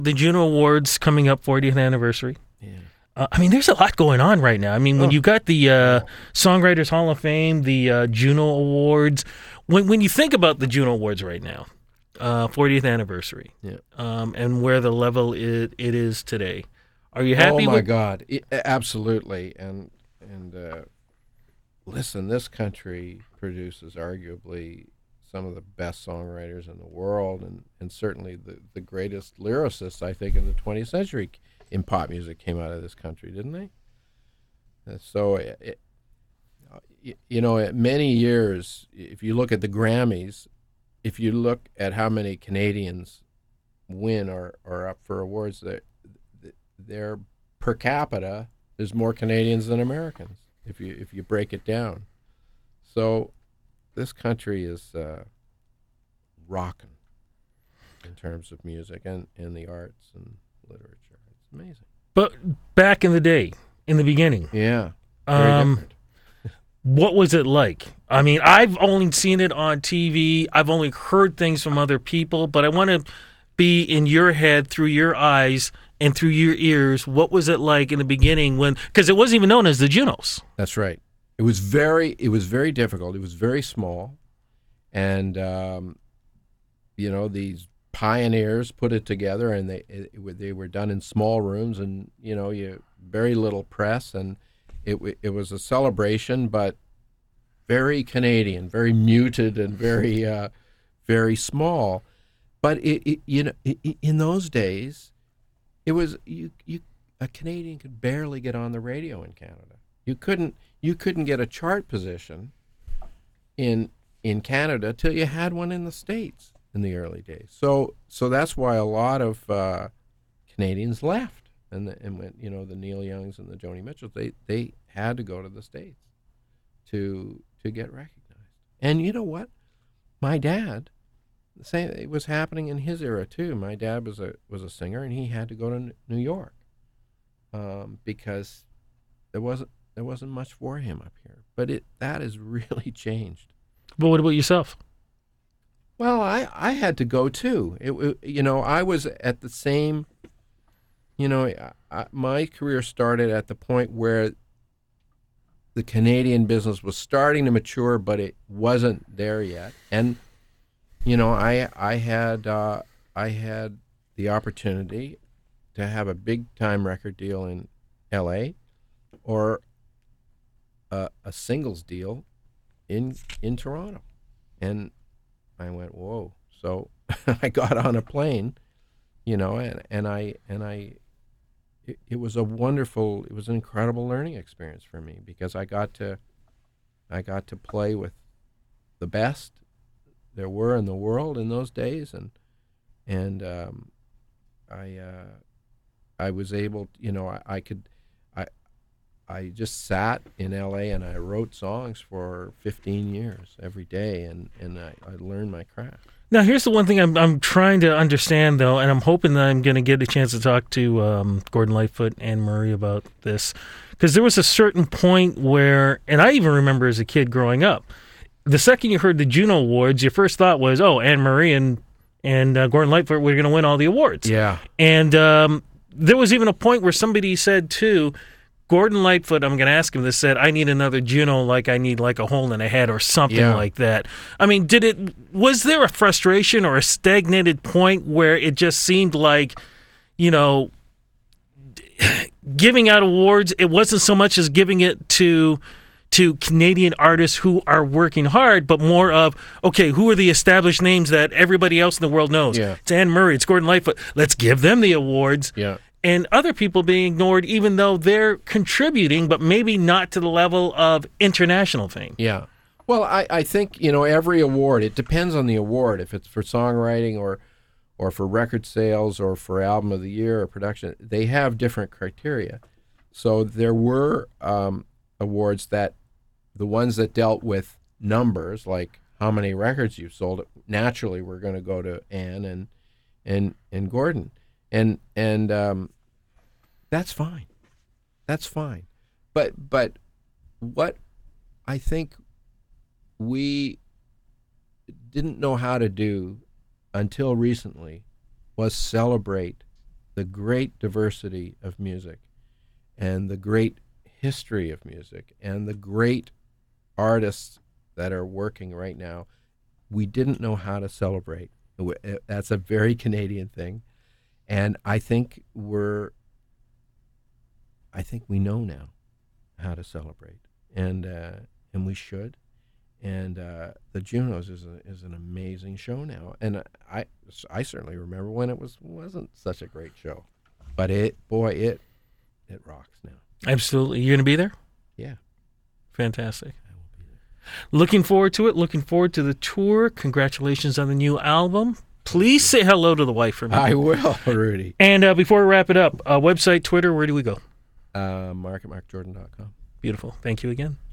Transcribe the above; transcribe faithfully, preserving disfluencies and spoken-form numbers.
The Juno Awards coming up, fortieth anniversary. Yeah. Uh, I mean, there's a lot going on right now. I mean, when Oh. you got the uh, Songwriters Hall of Fame, the uh, Juno Awards, when when you think about the Juno Awards right now, uh, fortieth anniversary, Yeah. um, and where the level it, it is today, are you happy? Oh my with- God, I- absolutely. And and uh, listen, this country produces arguably some of the best songwriters in the world, and, and certainly the, the greatest lyricists, I think, in the twentieth century in pop music came out of this country, didn't they? And so, it, it, you know, many years, if you look at the Grammys, if you look at how many Canadians win or are up for awards, they're, they're per capita, there's more Canadians than Americans, if you if you break it down. So this country is uh, rocking in terms of music and, and the arts and literature. It's amazing. But back in the day, in the beginning, Yeah, very um, different. what was it like? I mean, I've only seen it on T V. I've only heard things from other people, but I want to be in your head through your eyes and through your ears. What was it like in the beginning when, because it wasn't even known as the Junos. That's right. It was very it was very difficult. It was very small, and um, you know, these pioneers put it together, and they it, they were done in small rooms, and you know, you very little press, and it it was a celebration, but very Canadian, very muted, and very uh, very small. But it, it you know, it, in those days, it was you you a Canadian could barely get on the radio in Canada. You couldn't you couldn't get a chart position in in Canada till you had one in the States in the early days. So so that's why a lot of uh, Canadians left, and the, and went, you know, the Neil Youngs and the Joni Mitchells. They they had to go to the States to to get recognized. And you know what? My dad, the same, it was happening in his era too. My dad was a was a singer, and he had to go to New York um, because there wasn't there wasn't much for him up here. But it that has really changed. But what about yourself? Well, I, I had to go too. It, it you know, I was at the same. You know, I, I, my career started at the point where the Canadian business was starting to mature, but it wasn't there yet. And you know, I I had uh, I had the opportunity to have a big time record deal in L A or a, a singles deal in in Toronto, and I went, whoa! So I got on a plane, you know, and, and I and I. It, it was a wonderful, it was an incredible learning experience for me because I got to, I got to play with the best there were in the world in those days, and and um, I uh, I was able, you know, I, I could, I I just sat in L A and I wrote songs for fifteen years every day, and and I, I learned my craft. Now, here's the one thing I'm I'm trying to understand, though, and I'm hoping that I'm going to get a chance to talk to um, Gordon Lightfoot and Murray about this, because there was a certain point where, and I even remember as a kid growing up, the second you heard the Juno Awards, your first thought was, oh, Anne Marie and, and uh, Gordon Lightfoot were going to win all the awards. Yeah. And um, there was even a point where somebody said, too, Gordon Lightfoot, I'm going to ask him this, said, I need another Juno like I need like a hole in a head or something Yeah. like that. I mean, did it, was there a frustration or a stagnated point where it just seemed like, you know, giving out awards, it wasn't so much as giving it to to Canadian artists who are working hard, but more of, okay, who are the established names that everybody else in the world knows? Yeah. It's Anne Murray, it's Gordon Lightfoot. Let's give them the awards. Yeah. And other people being ignored even though they're contributing, but maybe not to the level of international fame. Yeah. Well, I, I think, you know, every award, it depends on the award. If it's for songwriting or or for record sales or for album of the year or production, they have different criteria. So there were um, awards that, the ones that dealt with numbers, like how many records you sold, naturally were going to go to Anne and and and Gordon. And and um, that's fine. That's fine. But but what I think we didn't know how to do until recently was celebrate the great diversity of music and the great history of music and the great artists that are working right now, we didn't know how to celebrate. That's a very Canadian thing. And I think we're, I think we know now how to celebrate. And, uh, and we should. And uh, the Junos is a, is an amazing show now, and I, I certainly remember when it was wasn't such a great show, but it boy it it rocks now. Absolutely, you're gonna be there? Yeah, fantastic. I will be there. Looking forward to it. Looking forward to the tour. Congratulations on the new album. Please say hello to the wife for me. I will, Rudy. And uh, before we wrap it up, uh, website, Twitter, where do we go? Uh, mark at mark jordan dot com. Beautiful. Thank you again.